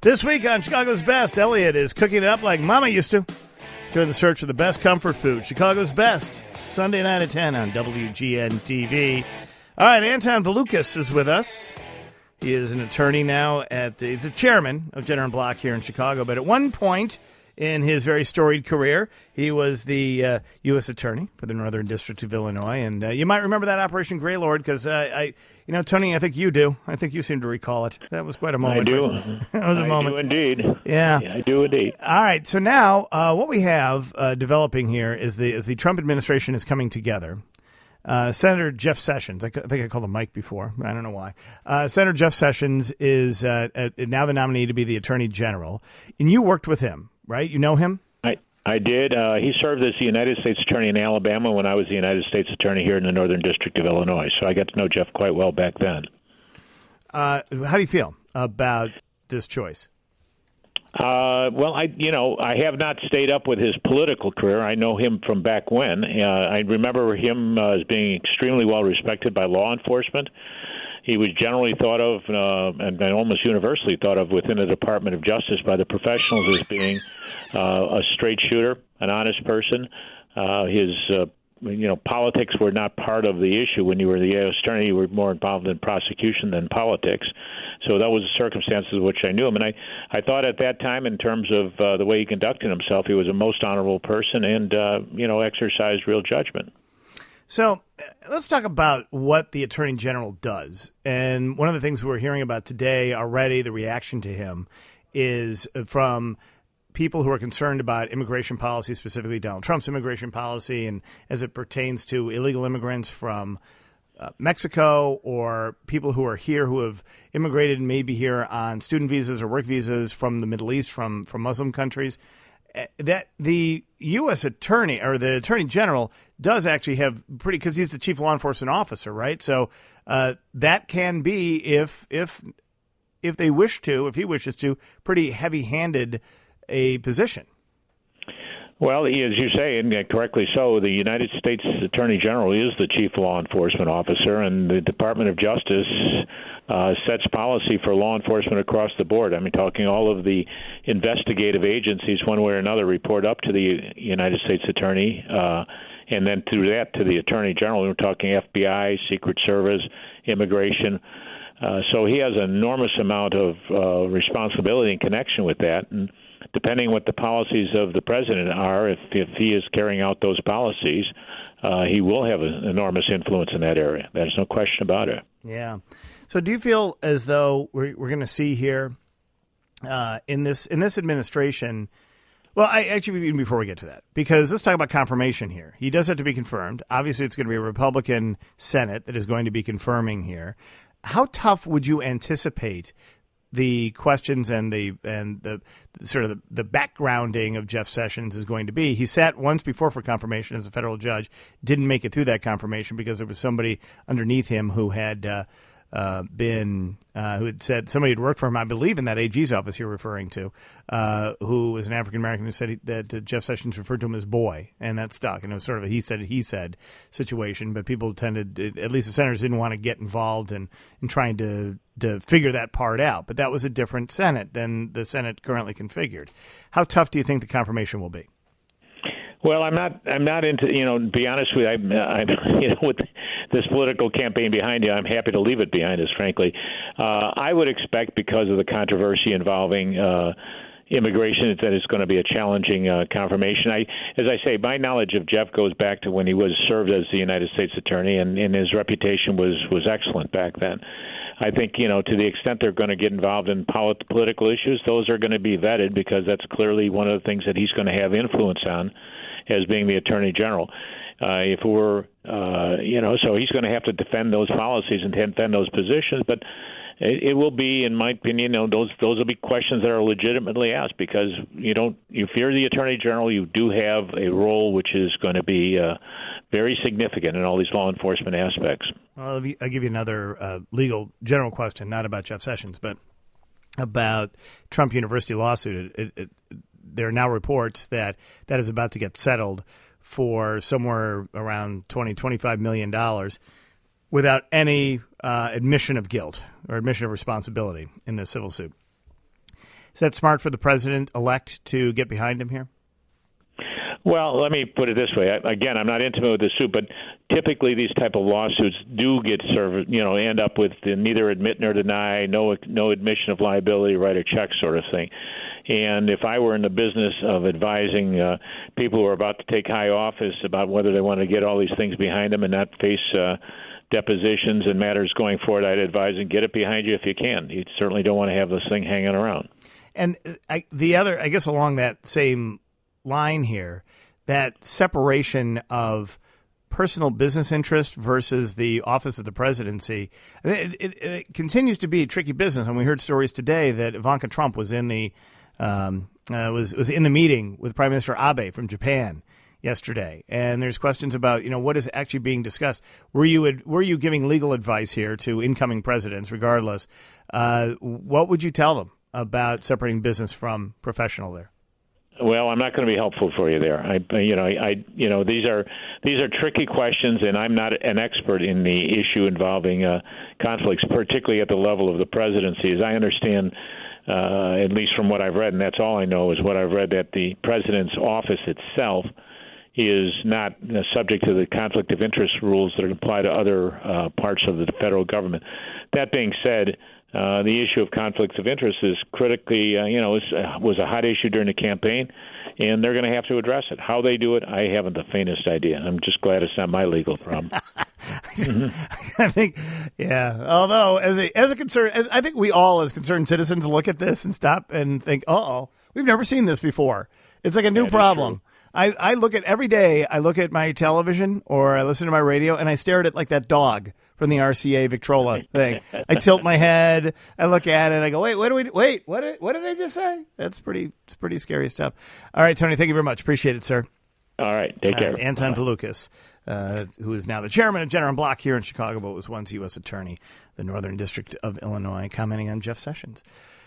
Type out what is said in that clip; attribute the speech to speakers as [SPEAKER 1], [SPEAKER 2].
[SPEAKER 1] This week on Chicago's Best, Elliot is cooking it up like Mama used to during the search for the best comfort food. Chicago's Best, Sunday night at 10 on WGN-TV. All right, Anton Valukas is with us. He is an attorney now he's the chairman of Jenner & Block here in Chicago. But at one point in his very storied career, he was the U.S. attorney for the Northern District of Illinois. And you might remember that Operation Greylord because, Tony, I think you do. I think you seem to recall it. That was quite a moment.
[SPEAKER 2] I do.
[SPEAKER 1] That was a moment.
[SPEAKER 2] I do indeed.
[SPEAKER 1] Yeah.
[SPEAKER 2] I do indeed.
[SPEAKER 1] All right. So now what we have developing here is the Trump administration is coming together. Senator Jeff Sessions, I think I called him Mike before. I don't know why. Senator Jeff Sessions is now the nominee to be the Attorney General. And you worked with him, right? You know him?
[SPEAKER 2] I did. He served as the United States Attorney in Alabama when I was the United States Attorney here in the Northern District of Illinois. So I got to know Jeff quite well back then.
[SPEAKER 1] How do you feel about this choice?
[SPEAKER 2] Well, I have not stayed up with his political career. I know him from back when. I remember him as being extremely well respected by law enforcement. He was generally thought of, and almost universally thought of within the Department of Justice by the professionals as being a straight shooter, an honest person. His politics were not part of the issue. When you were the U.S. attorney, you were more involved in prosecution than politics. So that was the circumstances in which I knew him. And I thought at that time, in terms of the way he conducted himself, he was a most honorable person and, exercised real judgment.
[SPEAKER 1] So let's talk about what the Attorney General does. And one of the things we're hearing about today already, the reaction to him, is from people who are concerned about immigration policy, specifically Donald Trump's immigration policy, and as it pertains to illegal immigrants from Mexico or people who are here who have immigrated and may be here on student visas or work visas from the Middle East, from Muslim countries. That the U.S. attorney or the Attorney General does actually have because he's the chief law enforcement officer, right? So that can be if they wish to, if he wishes to, pretty heavy-handed a position.
[SPEAKER 2] Well, as you say, and correctly so, the United States Attorney General is the chief law enforcement officer, and the Department of Justice sets policy for law enforcement across the board. I mean, talking all of the investigative agencies, one way or another, report up to the United States Attorney, and then through that to the Attorney General. We're talking FBI, Secret Service, immigration. So he has an enormous amount of responsibility in connection with that, and depending what the policies of the president are, if he is carrying out those policies, he will have an enormous influence in that area. There's no question about it.
[SPEAKER 1] Yeah. So do you feel as though we're going to see here in this administration? Well, actually, even before we get to that, because let's talk about confirmation here. He does have to be confirmed. Obviously, it's going to be a Republican Senate that is going to be confirming here. How tough would you anticipate the questions and the sort of the backgrounding of Jeff Sessions is going to be? He sat once before for confirmation as a federal judge, didn't make it through that confirmation because there was somebody underneath him who had who had said somebody had worked for him, I believe, in that AG's office you're referring to, who was an African American who said that Jeff Sessions referred to him as boy, and that stuck. And it was sort of a he said situation, but people tended, at least the senators, didn't want to get involved in trying to figure that part out. But that was a different Senate than the Senate currently configured. How tough do you think the confirmation will be?
[SPEAKER 2] Well, I'm not into, to be honest with you, I'm with this political campaign behind you, I'm happy to leave it behind us, frankly. I would expect, because of the controversy involving immigration, that it's going to be a challenging confirmation. As I say, my knowledge of Jeff goes back to when he was served as the United States Attorney, and his reputation was excellent back then. I think, to the extent they're going to get involved in political issues, those are going to be vetted, because that's clearly one of the things that he's going to have influence on as being the Attorney General. So he's going to have to defend those policies and defend those positions. But it will be, in my opinion, those will be questions that are legitimately asked, because if you're the Attorney General, you do have a role which is going to be very significant in all these law enforcement aspects.
[SPEAKER 1] Well, I'll give you another legal general question, not about Jeff Sessions, but about Trump University lawsuit. There are now reports that is about to get settled for somewhere around $25 million without any admission of guilt or admission of responsibility in the civil suit. Is that smart for the president-elect to get behind him here?
[SPEAKER 2] Well, let me put it this way. Again, I'm not intimate with the suit, but typically these type of lawsuits do get served, end up with neither admit nor deny, no admission of liability, write a check sort of thing. And if I were in the business of advising people who are about to take high office about whether they want to get all these things behind them and not face depositions and matters going forward, I'd advise and get it behind you if you can. You certainly don't want to have this thing hanging around. And
[SPEAKER 1] I guess along that same line here, that separation of personal business interest versus the office of the presidency, it continues to be a tricky business. And we heard stories today that Ivanka Trump was in the was in the meeting with Prime Minister Abe from Japan yesterday, and there's questions about what is actually being discussed. Were you giving legal advice here to incoming presidents, regardless? What would you tell them about separating business from professional there?
[SPEAKER 2] Well, I'm not going to be helpful for you there. These are tricky questions, and I'm not an expert in the issue involving conflicts, particularly at the level of the presidency. As I understand, at least from what I've read, and that's all I know is what I've read, that the president's office itself is not subject to the conflict of interest rules that apply to other parts of the federal government. That being said, the issue of conflicts of interest is critically, was a hot issue during the campaign, and they're going to have to address it. How they do it, I haven't the faintest idea. I'm just glad it's not my legal problem.
[SPEAKER 1] I think, yeah. Although, as a concern, I think we all, as concerned citizens, look at this and stop and think, we've never seen this before. It's like a new problem. I look at every day. I look at my television or I listen to my radio, and I stare at it like that dog from the RCA Victrola thing. I tilt my head. I look at it. I go, wait, what did they just say? It's pretty scary stuff. All right, Tony, thank you very much. Appreciate it, sir.
[SPEAKER 2] All right, take care.
[SPEAKER 1] Anton Valukas, who is now the chairman of Jenner & Block here in Chicago, but was once U.S. Attorney, the Northern District of Illinois, commenting on Jeff Sessions.